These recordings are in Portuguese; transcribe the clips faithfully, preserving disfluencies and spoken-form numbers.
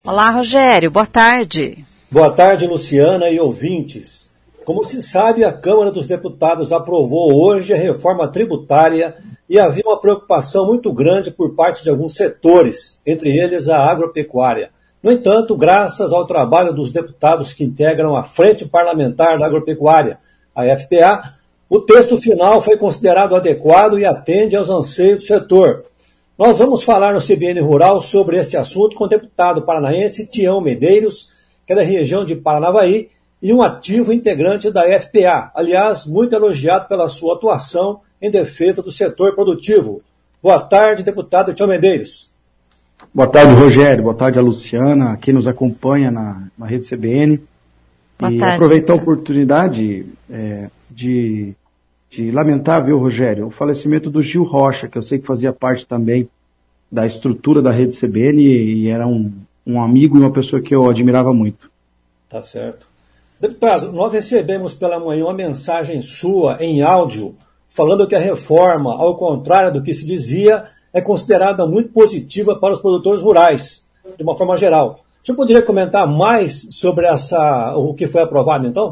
Olá, Rogério, boa tarde. Boa tarde, Luciana e ouvintes. Como se sabe, a Câmara dos Deputados aprovou hoje a reforma tributária e havia uma preocupação muito grande por parte de alguns setores, entre eles a agropecuária. No entanto, graças ao trabalho dos deputados que integram a Frente Parlamentar da Agropecuária, a F P A, o texto final foi considerado adequado e atende aos anseios do setor. Nós vamos falar no C B N Rural sobre este assunto com o deputado paranaense Tião Medeiros, que é da região de Paranavaí, e um ativo integrante da F P A, aliás, muito elogiado pela sua atuação em defesa do setor produtivo. Boa tarde, deputado Tião Medeiros. Boa tarde, Rogério. Boa tarde a Luciana, quem nos acompanha na, na rede C B N. Boa e tarde, aproveitar a oportunidade é, de, de lamentar, viu, Rogério, o falecimento do Gil Rocha, que eu sei que fazia parte também da estrutura da rede C B N e, e era um, um amigo e uma pessoa que eu admirava muito. Tá certo. Deputado, nós recebemos pela manhã uma mensagem sua em áudio falando que a reforma, ao contrário do que se dizia, é considerada muito positiva para os produtores rurais, de uma forma geral. O senhor poderia comentar mais sobre essa, o que foi aprovado, então?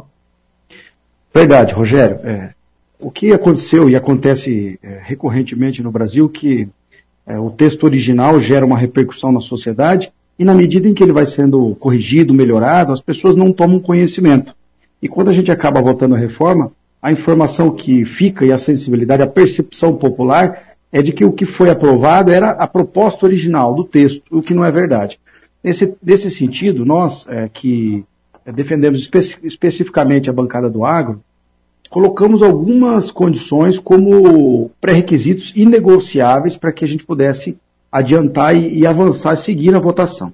Verdade, Rogério. É, o que aconteceu e acontece é, recorrentemente no Brasil, que é, o texto original gera uma repercussão na sociedade e na medida em que ele vai sendo corrigido, melhorado, as pessoas não tomam conhecimento. E quando a gente acaba votando a reforma, a informação que fica e a sensibilidade, a percepção popular é de que o que foi aprovado era a proposta original do texto, o que não é verdade. Nesse, nesse sentido, nós é, que defendemos espe- especificamente a bancada do agro, colocamos algumas condições como pré-requisitos inegociáveis para que a gente pudesse adiantar e, e avançar e seguir na votação.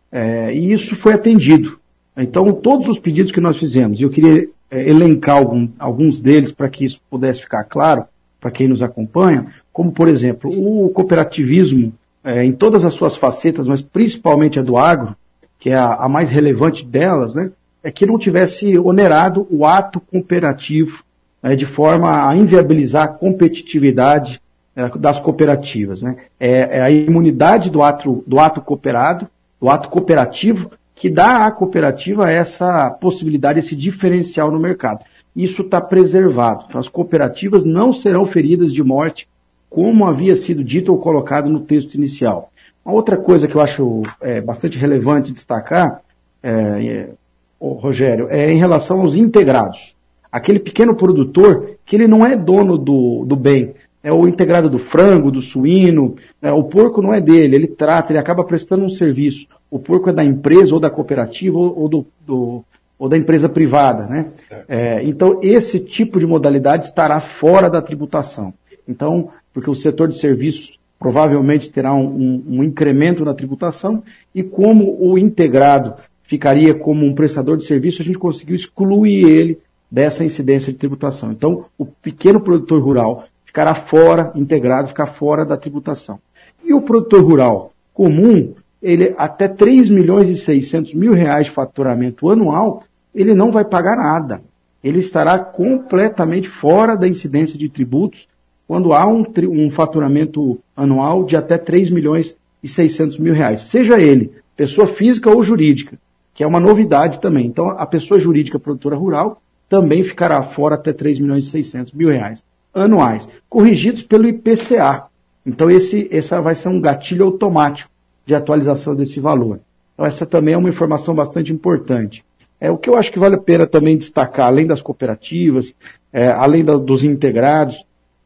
É, e isso foi atendido. Então, todos os pedidos que nós fizemos, e eu queria é, elencar algum, alguns deles para que isso pudesse ficar claro para quem nos acompanha, como, por exemplo, o cooperativismo é, em todas as suas facetas, mas principalmente a do agro, que é a, a mais relevante delas, né, é que não tivesse onerado o ato cooperativo é, de forma a inviabilizar a competitividade é, das cooperativas. Né. É, é a imunidade do ato, do ato cooperado, do ato cooperativo, que dá à cooperativa essa possibilidade, esse diferencial no mercado. Isso está preservado. Então, as cooperativas não serão feridas de morte, como havia sido dito ou colocado no texto inicial. Uma outra coisa que eu acho é, bastante relevante destacar, é, é, oh, Rogério, é em relação aos integrados. Aquele pequeno produtor que ele não é dono do, do bem. É o integrado do frango, do suíno, é, o porco não é dele, ele trata, ele acaba prestando um serviço. O porco é da empresa ou da cooperativa ou, ou, do, do, ou da empresa privada, né? É, então, esse tipo de modalidade estará fora da tributação. Então, porque o setor de serviços provavelmente terá um, um, um incremento na tributação e como o integrado ficaria como um prestador de serviço, a gente conseguiu excluir ele dessa incidência de tributação. Então, o pequeno produtor rural ficará fora, integrado, ficar fora da tributação. E o produtor rural comum, ele até três milhões e seiscentos mil reais de faturamento anual, ele não vai pagar nada. Ele estará completamente fora da incidência de tributos quando há um, um faturamento anual de até três milhões e seiscentos mil reais. Seja ele pessoa física ou jurídica, que é uma novidade também. Então, a pessoa jurídica produtora rural também ficará fora até três milhões e seiscentos mil reais anuais, corrigidos pelo I P C A. Então, esse, esse vai ser um gatilho automático de atualização desse valor. Então, essa também é uma informação bastante importante. É, o que eu acho que vale a pena também destacar, além das cooperativas, é, além da, dos integrados,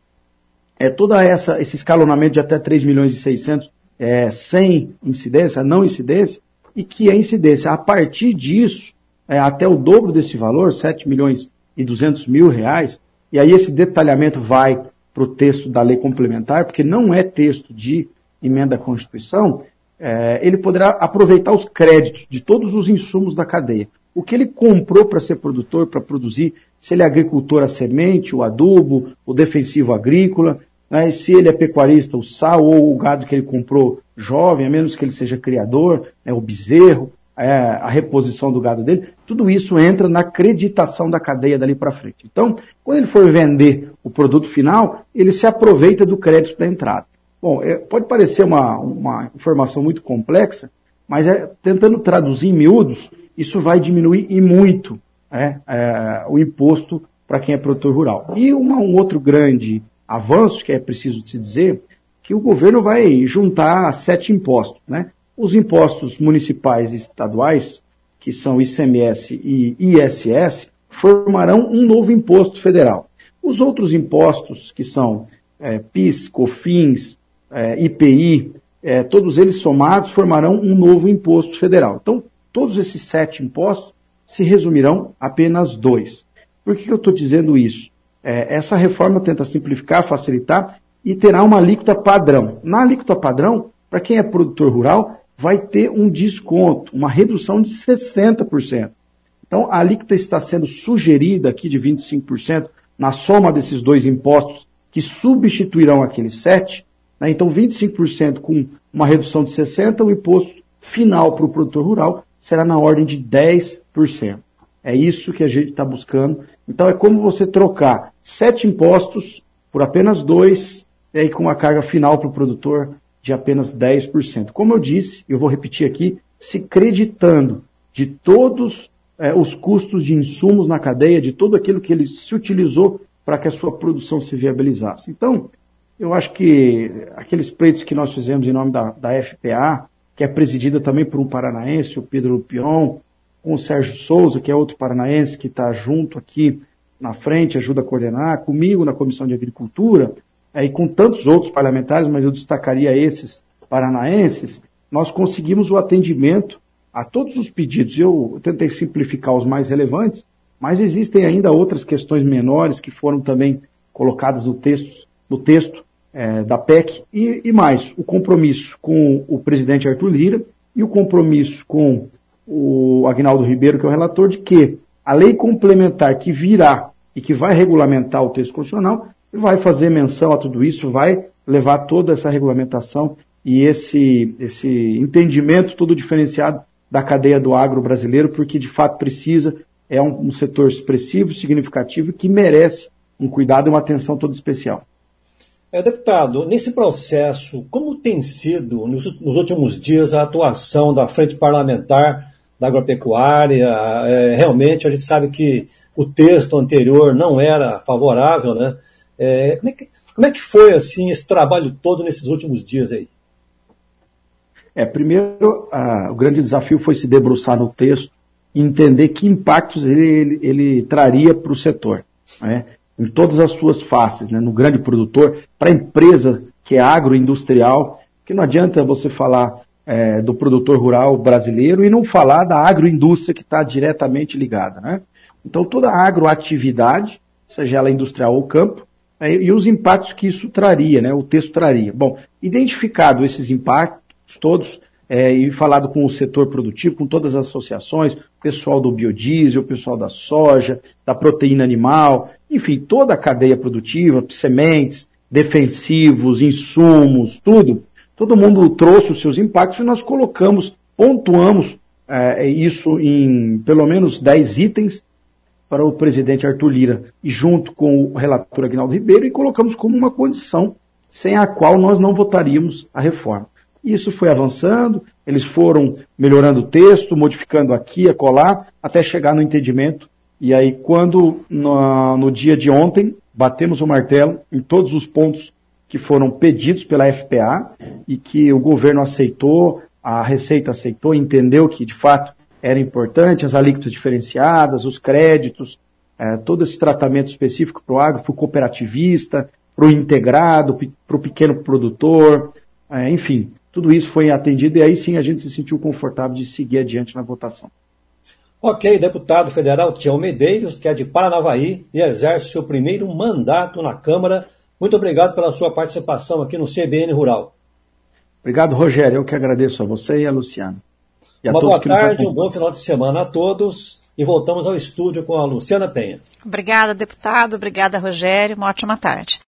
é toda essa, esse escalonamento de até três milhões e seiscentos é, sem incidência, não incidência, e que é incidência. A partir disso, é, até o dobro desse valor, sete milhões e duzentos mil reais, e aí esse detalhamento vai para o texto da lei complementar, porque não é texto de emenda à Constituição, é, ele poderá aproveitar os créditos de todos os insumos da cadeia. O que ele comprou para ser produtor, para produzir, se ele é agricultor, a semente, o adubo, o defensivo agrícola, né, se ele é pecuarista, o sal ou o gado que ele comprou jovem, a menos que ele seja criador, né, o bezerro, é, a reposição do gado dele, tudo isso entra na acreditação da cadeia dali para frente. Então, quando ele for vender o produto final, ele se aproveita do crédito da entrada. Bom, é, pode parecer uma, uma informação muito complexa, Mas é, tentando traduzir em miúdos, isso vai diminuir e muito é, é, o imposto para quem é produtor rural. E uma, um outro grande avanço, que é preciso se dizer, que o governo vai juntar sete impostos, né? Os impostos municipais e estaduais, que são I C M S e I S S, formarão um novo imposto federal. Os outros impostos, que são é, PIS, COFINS, é, I P I, é, todos eles somados formarão um novo imposto federal. Então, todos esses sete impostos se resumirão a apenas dois. Por que eu estou dizendo isso? É, essa reforma tenta simplificar, facilitar e terá uma alíquota padrão. Na alíquota padrão, para quem é produtor rural, vai ter um desconto, uma redução de sessenta por cento. Então, a alíquota está sendo sugerida aqui de vinte e cinco por cento na soma desses dois impostos que substituirão aqueles sete. Né? Então, vinte e cinco por cento com uma redução de sessenta por cento, o imposto final para o produtor rural será na ordem de dez por cento. É isso que a gente está buscando. Então, é como você trocar sete impostos por apenas dois, e aí com uma carga final para o produtor de apenas dez por cento. Como eu disse, eu vou repetir aqui, se creditando de todos eh, os custos de insumos na cadeia, de tudo aquilo que ele se utilizou para que a sua produção se viabilizasse. Então, eu acho que aqueles pleitos que nós fizemos em nome da, da F P A, que é presidida também por um paranaense, o Pedro Lupion, com o Sérgio Souza, que é outro paranaense que está junto aqui na frente, ajuda a coordenar, comigo na Comissão de Agricultura, é, e com tantos outros parlamentares, mas eu destacaria esses paranaenses, nós conseguimos o atendimento a todos os pedidos. Eu tentei simplificar os mais relevantes, mas existem ainda outras questões menores que foram também colocadas no texto, no texto é, da P E C, e, e mais, o compromisso com o presidente Arthur Lira e o compromisso com o Aguinaldo Ribeiro, que é o relator, de que a lei complementar que virá e que vai regulamentar o texto constitucional vai fazer menção a tudo isso, vai levar toda essa regulamentação e esse, esse entendimento todo diferenciado da cadeia do agro brasileiro, porque de fato precisa, é um, um setor expressivo, significativo, que merece um cuidado e uma atenção toda especial. É, deputado, nesse processo, como tem sido nos, nos últimos dias a atuação da Frente Parlamentar da Agropecuária? É, realmente a gente sabe que o texto anterior não era favorável, né? É, como, é que, como é que foi assim esse trabalho todo nesses últimos dias aí? É, primeiro, a, o grande desafio foi se debruçar no texto e entender que impactos ele, ele, ele traria para o setor, né? Em todas as suas faces, né? No grande produtor, para a empresa que é agroindustrial, que não adianta você falar é, do produtor rural brasileiro e não falar da agroindústria que está diretamente ligada, né? Então toda a agroatividade, seja ela industrial ou campo, é, e os impactos que isso traria, né? O texto traria. Bom, identificado esses impactos todos, é, e falado com o setor produtivo, com todas as associações, o pessoal do biodiesel, o pessoal da soja, da proteína animal, enfim, toda a cadeia produtiva, sementes, defensivos, insumos, tudo, todo mundo trouxe os seus impactos e nós colocamos, pontuamos é, isso em pelo menos dez itens para o presidente Arthur Lira e junto com o relator Aguinaldo Ribeiro e colocamos como uma condição sem a qual nós não votaríamos a reforma. Isso foi avançando, eles foram melhorando o texto, modificando aqui, acolá, até chegar no entendimento. E aí, quando no, no dia de ontem, batemos o martelo em todos os pontos que foram pedidos pela F P A e que o governo aceitou, a Receita aceitou, entendeu que de fato era importante, as alíquotas diferenciadas, os créditos, eh, todo esse tratamento específico para o agro, para o cooperativista, para o integrado, para o pequeno produtor, eh, enfim. Tudo isso foi atendido e aí sim a gente se sentiu confortável de seguir adiante na votação. Ok, deputado federal Tião Medeiros, que é de Paranavaí e exerce seu primeiro mandato na Câmara. Muito obrigado pela sua participação aqui no C B N Rural. Obrigado, Rogério. Eu que agradeço a você e a Luciana. E a Uma todos boa que nos tarde, um acompanham. bom final de semana a todos e voltamos ao estúdio com a Luciana Penha. Obrigada, deputado. Obrigada, Rogério. Uma ótima tarde.